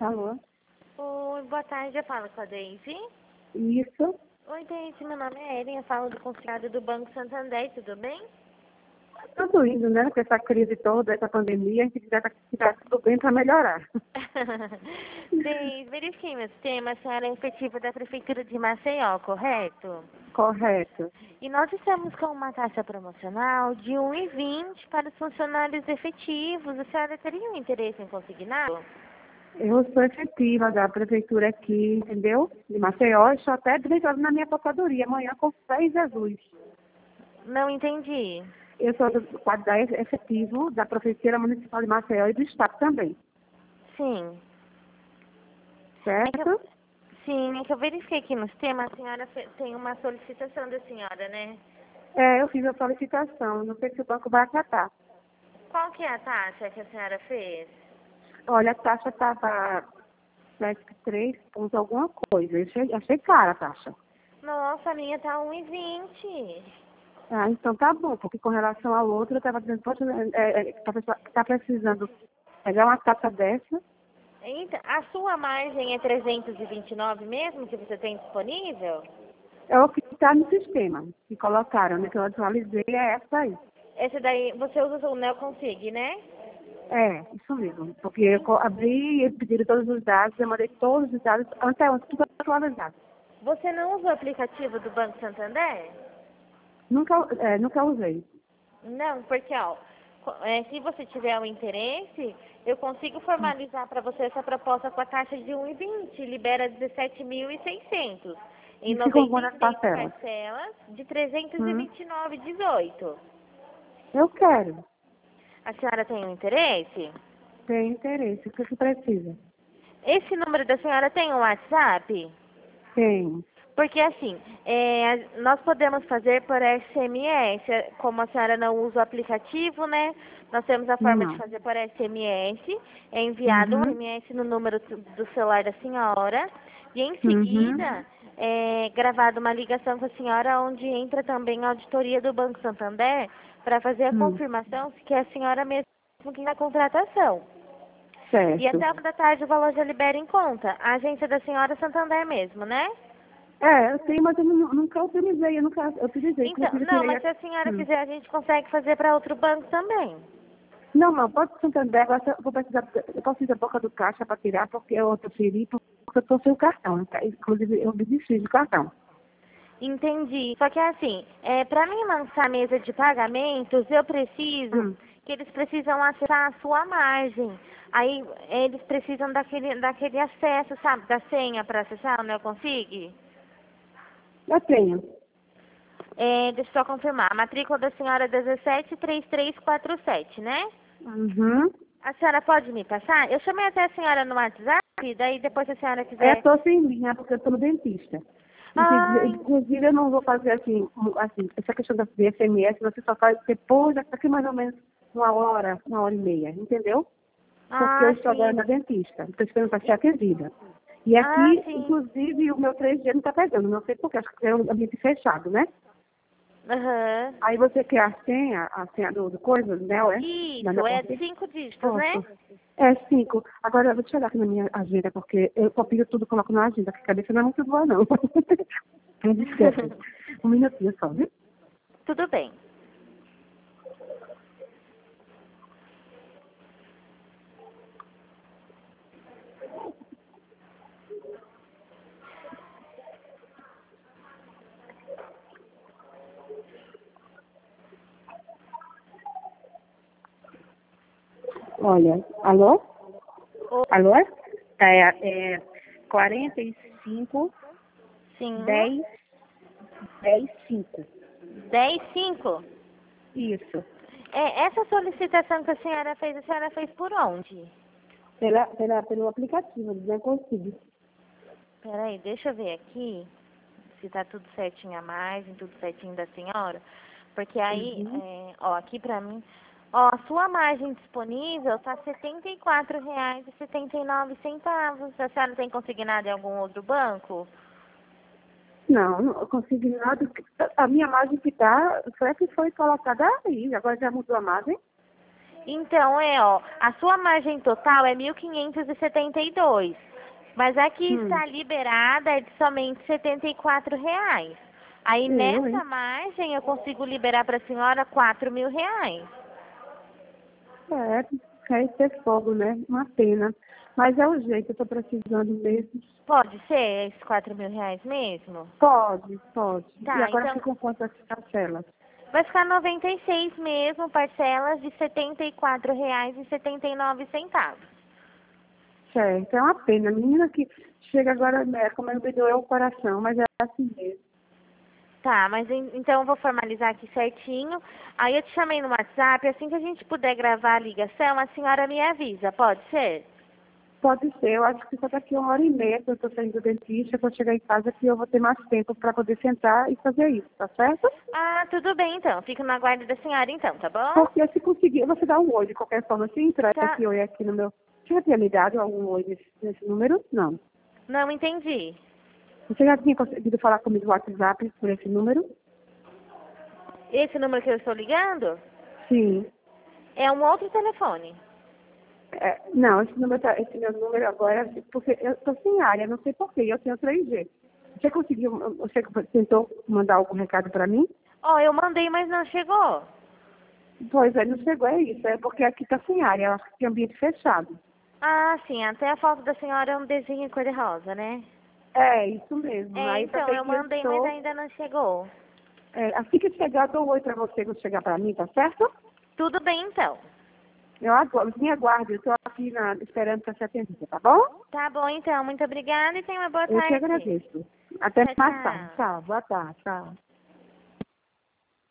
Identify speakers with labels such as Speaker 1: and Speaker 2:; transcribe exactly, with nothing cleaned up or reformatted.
Speaker 1: Alô?
Speaker 2: Oi, boa tarde, eu falo com a Daisy.
Speaker 1: Isso?
Speaker 2: Oi, Daisy, meu nome é Ellen, eu falo do consulado do Banco Santander, tudo bem?
Speaker 1: Tudo indo, né? Com essa crise toda, essa pandemia, a gente já tá, tá tudo bem para melhorar.
Speaker 2: Daisy, verifiquei meu sistema, a senhora é efetiva da Prefeitura de Maceió, correto?
Speaker 1: Correto.
Speaker 2: E nós estamos com uma taxa promocional de um e vinte para os funcionários efetivos. A senhora teria um interesse em consignado?
Speaker 1: Eu sou efetiva da prefeitura aqui, entendeu? De Maceió, estou até diretora na minha aposentadoria, amanhã com fé em Jesus.
Speaker 2: Não entendi.
Speaker 1: Eu sou do quadro da efetivo da Prefeitura Municipal de Maceió e do Estado também,
Speaker 2: Sim. É que eu,
Speaker 1: certo?
Speaker 2: sim, é que eu verifiquei aqui no sistema, a senhora fe- tem uma solicitação da senhora, né?
Speaker 1: É, eu fiz a solicitação, não sei se o banco vai acatar.
Speaker 2: Qual que é a taxa que a senhora fez?
Speaker 1: Olha, a taxa estava três pontos alguma coisa, eu achei, achei cara a taxa.
Speaker 2: Nossa, a minha tá um e vinte.
Speaker 1: Ah, então tá bom, porque com relação ao outro, eu estava dizendo, poxa, é, é, tá, tá precisando pegar uma taxa dessa.
Speaker 2: Então, a sua margem é trezentos e vinte e nove mesmo que você tem disponível?
Speaker 1: É o que está no sistema, que colocaram, né, que eu atualizei, é essa aí.
Speaker 2: Esse daí, você usa o Neoconsig, né?
Speaker 1: É, isso mesmo, porque eu co- abri e pediram todos os dados, eu mandei todos os dados, até ontem, tudo atualizado.
Speaker 2: Você não usa o aplicativo do Banco Santander?
Speaker 1: Nunca, é, nunca usei.
Speaker 2: Não, porque, ó, co- é, se você tiver o interesse, eu consigo formalizar para você essa proposta com a taxa de um e vinte, libera dezessete mil e seiscentos em
Speaker 1: E ficam
Speaker 2: noventa
Speaker 1: quantas
Speaker 2: e seis
Speaker 1: parcelas?
Speaker 2: parcelas de trezentos e
Speaker 1: Hum,
Speaker 2: vinte e nove e dezoito.
Speaker 1: eu quero,
Speaker 2: A senhora tem um interesse?
Speaker 1: tenho interesse, o que você precisa?
Speaker 2: Esse número da senhora tem um WhatsApp?
Speaker 1: Tenho.
Speaker 2: Porque assim, é, a- nós podemos fazer por S M S, como a senhora não usa o aplicativo, né? Nós temos a forma de
Speaker 1: Não.
Speaker 2: fazer por S M S, é enviado um
Speaker 1: Uhum,
Speaker 2: S M S no número tu- do celular da senhora, e em
Speaker 1: uhum,
Speaker 2: seguida é gravada uma ligação com a senhora, onde entra também a auditoria do Banco Santander, para fazer a
Speaker 1: hum,
Speaker 2: confirmação se que é a senhora mesmo que na contratação. E
Speaker 1: certo.
Speaker 2: até o da tarde o valor já libera em conta. A agência da senhora é Santander mesmo, né?
Speaker 1: É, eu tenho, mas eu nu- nunca utilizei, eu nunca eu utilizei,
Speaker 2: Então,
Speaker 1: inclusive eu
Speaker 2: não,
Speaker 1: tirei
Speaker 2: mas
Speaker 1: a...
Speaker 2: se a senhora
Speaker 1: Hum.
Speaker 2: quiser, a gente consegue fazer para outro banco também.
Speaker 1: Não, não, pode Santander, agora eu vou precisar, eu posso ir da boca do caixa para tirar, porque eu transferi, porque eu estou sem o cartão, né? Inclusive eu me desfiz do cartão.
Speaker 2: Entendi. Só que é assim, é, para mim lançar a mesa de pagamentos, eu preciso
Speaker 1: Hum.
Speaker 2: que eles precisam acessar a sua margem. Aí eles precisam daquele, daquele acesso, sabe, da senha para acessar, não eu consigo?
Speaker 1: Eu tenho.
Speaker 2: É, deixa eu só confirmar. A matrícula da senhora é dezessete três três quatro sete, né?
Speaker 1: Uhum.
Speaker 2: A senhora pode me passar? Eu chamei até a senhora no WhatsApp, daí depois se a senhora
Speaker 1: Eu
Speaker 2: quiser.
Speaker 1: estou sem linha, porque eu estou no dentista. Inclusive,
Speaker 2: Ai,
Speaker 1: inclusive, eu não vou fazer assim, um- assim, essa questão da de S M S, você só faz depois, daqui mais ou menos uma hora, uma hora e meia, entendeu? Porque eu
Speaker 2: ah,
Speaker 1: estou agora
Speaker 2: sim.
Speaker 1: na dentista, estou esperando para ser atendida. E
Speaker 2: Ah,
Speaker 1: aqui,
Speaker 2: sim.
Speaker 1: inclusive, o meu três G não está pegando, não sei porquê, acho que é um ambiente fechado, né?
Speaker 2: Aham.
Speaker 1: Aí você quer a senha, a senha do, do coisa, né, é? Da
Speaker 2: Isso,
Speaker 1: minha
Speaker 2: é de
Speaker 1: conta?
Speaker 2: cinco dígitos, né?
Speaker 1: Posso. É cinco. Agora eu vou te olhar aqui na minha agenda, porque eu copio tudo e coloco na agenda, porque a cabeça não é muito boa, não. Me desculpe. Um minutinho só, viu?
Speaker 2: Tudo bem.
Speaker 1: Olha, alô?
Speaker 2: O-
Speaker 1: Alô? É, é quarenta e cinco,
Speaker 2: Sim.
Speaker 1: dez, dez, cinco.
Speaker 2: Dez cinco.
Speaker 1: Isso.
Speaker 2: É, essa solicitação que a senhora fez, a senhora fez por onde?
Speaker 1: Pela, pela, pelo aplicativo, não consigo.
Speaker 2: Peraí, deixa eu ver aqui se tá tudo certinho a margem, tudo certinho da senhora. Porque aí,
Speaker 1: Uhum.
Speaker 2: é, ó, aqui pra mim, ó, a sua margem disponível tá R$ setenta e quatro reais e setenta e nove centavos. A senhora tem consignado em algum outro banco?
Speaker 1: Não, não consigo nada. A minha margem que tá, foi a que foi colocada aí. Agora já mudou a margem?
Speaker 2: Então, é, ó, a sua margem total é mil quinhentos e setenta e dois, mas a que
Speaker 1: Hum.
Speaker 2: está liberada é de somente setenta e quatro reais. Aí,
Speaker 1: Eu,
Speaker 2: nessa
Speaker 1: hein?
Speaker 2: margem, eu consigo liberar para a senhora quatro mil reais.
Speaker 1: É, quer ter fogo, né? Uma pena. Mas é o jeito, eu tô precisando mesmo.
Speaker 2: Pode ser esses quatro mil reais mesmo?
Speaker 1: Pode, pode.
Speaker 2: Tá,
Speaker 1: E agora
Speaker 2: então
Speaker 1: ficam quantas parcelas?
Speaker 2: vai ficar noventa e seis mesmo, parcelas de setenta e quatro reais e setenta e nove centavos.
Speaker 1: Certo, é uma pena. A menina que chega agora, é, como eu me doeu o coração, mas é assim mesmo.
Speaker 2: Tá, mas en- então eu vou formalizar aqui certinho. Aí eu te chamei no WhatsApp, assim que a gente puder gravar a ligação, a senhora me avisa, pode ser?
Speaker 1: Pode ser, eu acho que só daqui uma hora e meia que eu estou saindo do dentista, que eu chegar em casa que eu vou ter mais tempo para poder sentar e fazer isso, tá certo?
Speaker 2: Ah, tudo bem então. Fico na guarda da senhora então, tá bom?
Speaker 1: Porque se conseguir, você dá um oi de qualquer forma. Se entrar
Speaker 2: Tá.
Speaker 1: esse oi aqui no meu. Você já tinha me dado algum oi nesse, nesse número? Não.
Speaker 2: Não entendi.
Speaker 1: Você já tinha conseguido falar comigo no WhatsApp por esse número?
Speaker 2: Esse número que eu estou ligando
Speaker 1: Sim.
Speaker 2: é um outro telefone.
Speaker 1: É, não, esse número, tá- esse meu número agora, porque eu estou sem área, não sei porquê, eu tenho três G. Você conseguiu, você tentou mandar algum recado para mim?
Speaker 2: Ó, eu mandei, mas não chegou.
Speaker 1: Pois é, não chegou, é isso, é porque aqui está sem área, eu acho que tem ambiente fechado.
Speaker 2: Ah, sim, até a foto da senhora é um desenho cor-de-rosa, né?
Speaker 1: É, isso mesmo.
Speaker 2: É,
Speaker 1: Aí pra
Speaker 2: então,
Speaker 1: ter
Speaker 2: eu
Speaker 1: que eu
Speaker 2: mandei, mas
Speaker 1: estou.
Speaker 2: ainda não chegou.
Speaker 1: É, assim que chegar, eu dou um oi para você quando chegar para mim, tá certo?
Speaker 2: Tudo bem então.
Speaker 1: Eu aguardo, me aguarde, eu estou aqui na, esperando para ser atendida, tá bom?
Speaker 2: Tá bom então, muito obrigada e tenha uma boa
Speaker 1: Eu que
Speaker 2: tarde.
Speaker 1: agradeço. Até
Speaker 2: Tchau,
Speaker 1: mais tarde.
Speaker 2: tchau.
Speaker 1: Tchau, boa tarde, tchau.